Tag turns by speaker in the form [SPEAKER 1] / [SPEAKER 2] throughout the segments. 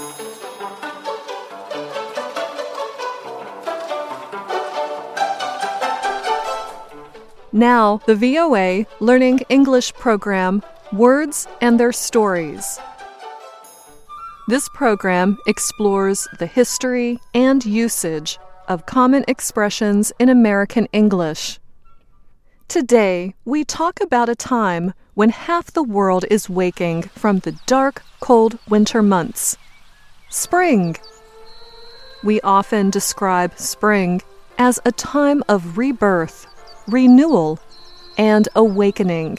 [SPEAKER 1] Now, the VOA Learning English program, Words and Their Stories. This program explores the history and usage of common expressions in American English. Today, we talk about a time when half the world is waking from the dark, cold winter months. Spring. We often describe spring as a time of rebirth, renewal, and awakening.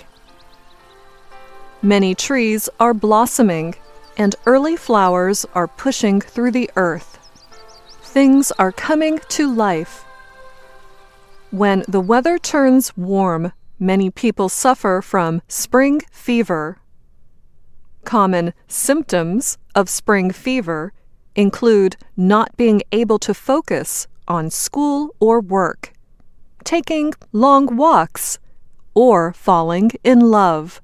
[SPEAKER 1] Many trees are blossoming, and early flowers are pushing through the earth. Things are coming to life. When the weather turns warm, many people suffer from spring fever. Common symptoms of spring fever include not being able to focus on school or work, taking long walks, or falling in love.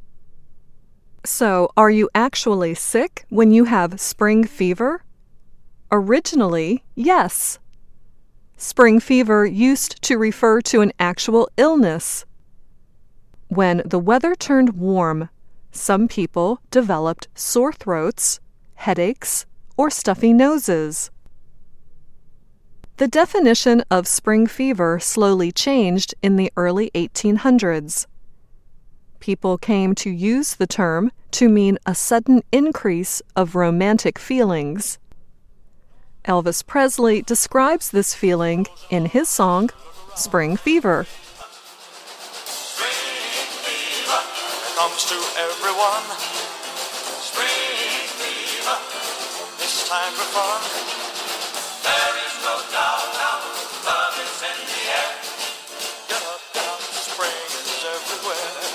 [SPEAKER 1] So, are you actually sick when you have spring fever? Originally, yes. Spring fever used to refer to an actual illness. When the weather turned warm, some people developed sore throats, headaches, or stuffy noses. The definition of spring fever slowly changed in the early 1800s. People came to use the term to mean a sudden increase of romantic feelings. Elvis Presley describes this feeling in his song, Spring Fever.
[SPEAKER 2] Spring fever comes to everyone. Spring fever, this time for fun. There is no doubt now, love is in the air. Get up, spring is everywhere.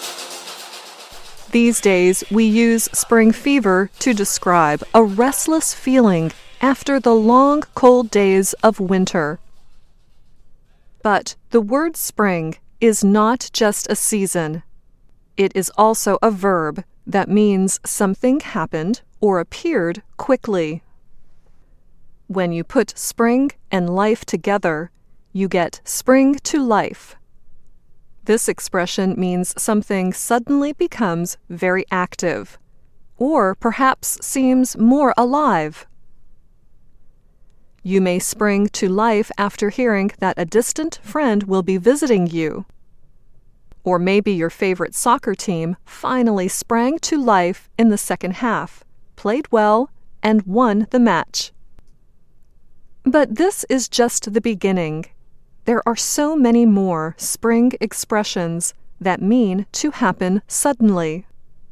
[SPEAKER 1] These days, we use spring fever to describe a restless feeling after the long, cold days of winter. But the word spring is not just a season. It is also a verb that means something happened or appeared quickly. When you put spring and life together, you get spring to life. This expression means something suddenly becomes very active, or perhaps seems more alive. You may spring to life after hearing that a distant friend will be visiting you. Or maybe your favorite soccer team finally sprang to life in the second half, played well, and won the match. But this is just the beginning. There are so many more spring expressions that mean to happen suddenly.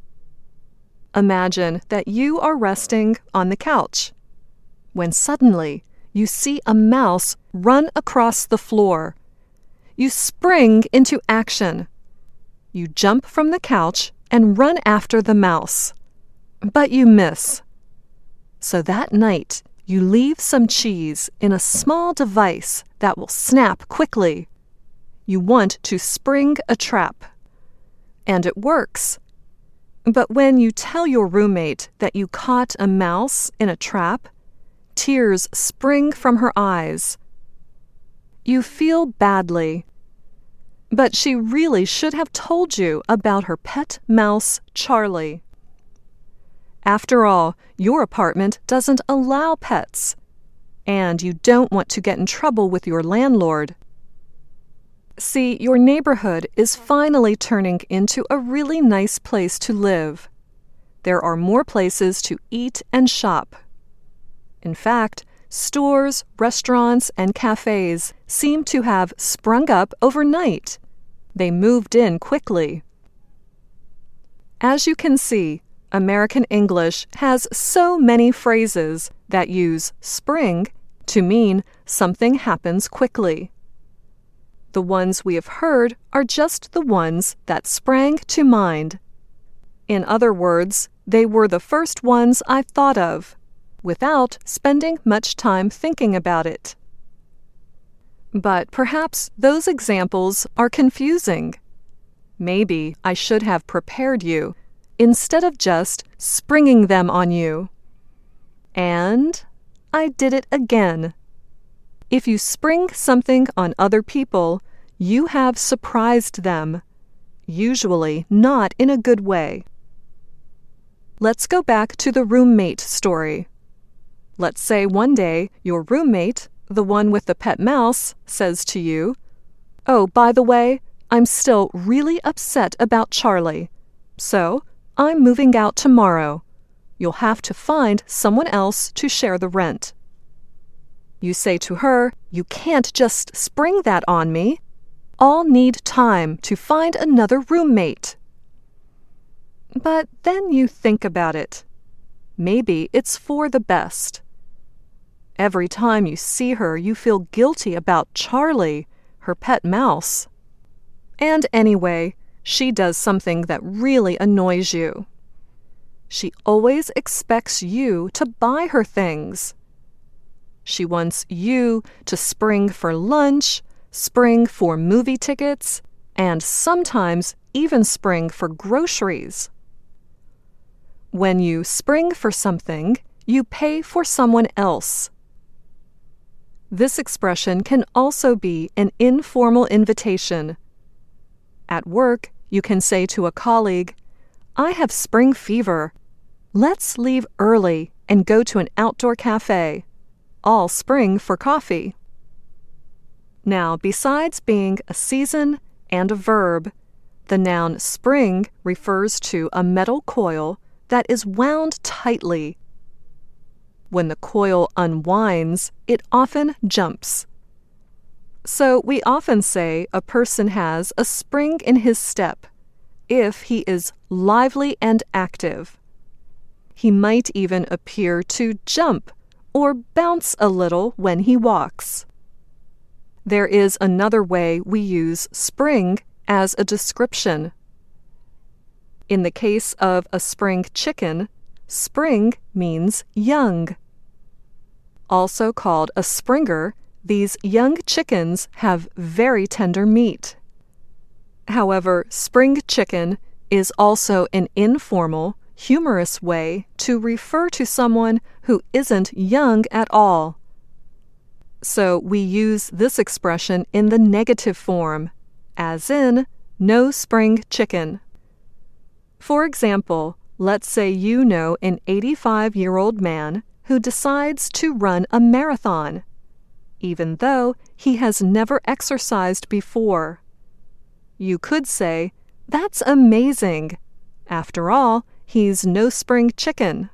[SPEAKER 1] Imagine that you are resting on the couch, when suddenly you see a mouse run across the floor. You spring into action. You jump from the couch and run after the mouse. But you miss. So that night, you leave some cheese in a small device that will snap quickly. You want to spring a trap. And it works. But when you tell your roommate that you caught a mouse in a trap, tears spring from her eyes. You feel badly. But she really should have told you about her pet mouse, Charlie. After all, your apartment doesn't allow pets, and you don't want to get in trouble with your landlord. See, your neighborhood is finally turning into a really nice place to live. There are more places to eat and shop. In fact, stores, restaurants, and cafes seem to have sprung up overnight. They moved in quickly. As you can see, American English has so many phrases that use spring to mean something happens quickly. The ones we have heard are just the ones that sprang to mind. In other words, they were the first ones I thought of, without spending much time thinking about it. But perhaps those examples are confusing. Maybe I should have prepared you, instead of just springing them on you. And I did it again. If you spring something on other people, you have surprised them, usually not in a good way. Let's go back to the roommate story. Let's say one day your roommate, the one with the pet mouse, says to you, "Oh, by the way, I'm still really upset about Charlie. So, I'm moving out tomorrow. You'll have to find someone else to share the rent." You say to her, "You can't just spring that on me. I'll need time to find another roommate." But then you think about it. Maybe it's for the best. Every time you see her, you feel guilty about Charlie, her pet mouse. And anyway, she does something that really annoys you. She always expects you to buy her things. She wants you to spring for lunch, spring for movie tickets, and sometimes even spring for groceries. When you spring for something, you pay for someone else. This expression can also be an informal invitation. At work, you can say to a colleague, "I have spring fever. Let's leave early and go to an outdoor cafe. I'll spring for coffee." Now, besides being a season and a verb, the noun spring refers to a metal coil that is wound tightly. When the coil unwinds, it often jumps. So we often say a person has a spring in his step if he is lively and active. He might even appear to jump or bounce a little when he walks. There is another way we use spring as a description. In the case of a spring chicken, spring means young. Also called a springer, these young chickens have very tender meat. However, spring chicken is also an informal, humorous way to refer to someone who isn't young at all. So we use this expression in the negative form, as in, no spring chicken. For example, let's say you know an 85-year-old man who decides to run a marathon, even though he has never exercised before. You could say, "That's amazing. After all, he's no spring chicken."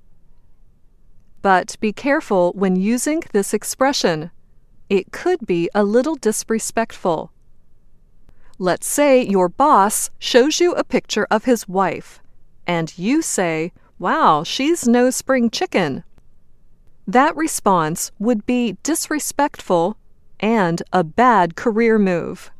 [SPEAKER 1] But be careful when using this expression. It could be a little disrespectful. Let's say your boss shows you a picture of his wife, and you say, "Wow, she's no spring chicken." That response would be disrespectful and a bad career move.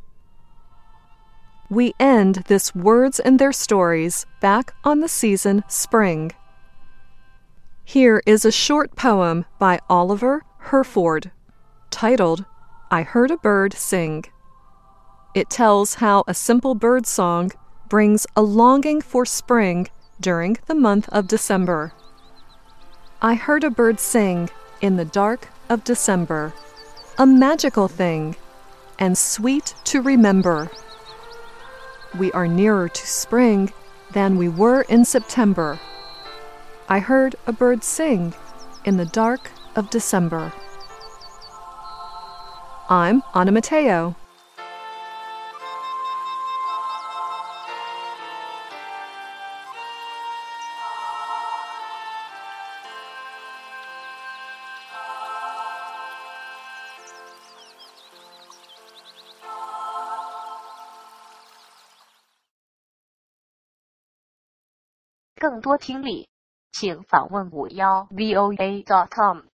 [SPEAKER 1] We end this Words and Their Stories back on the season spring. Here is a short poem by Oliver Herford, titled, "I Heard a Bird Sing." It tells how a simple bird song brings a longing for spring during the month of December. I heard a bird sing in the dark of December, a magical thing, and sweet to remember. We are nearer to spring than we were in September. I heard a bird sing in the dark of December. I'm Anna Mateo.
[SPEAKER 3] 更多听力，请访问51voa.com。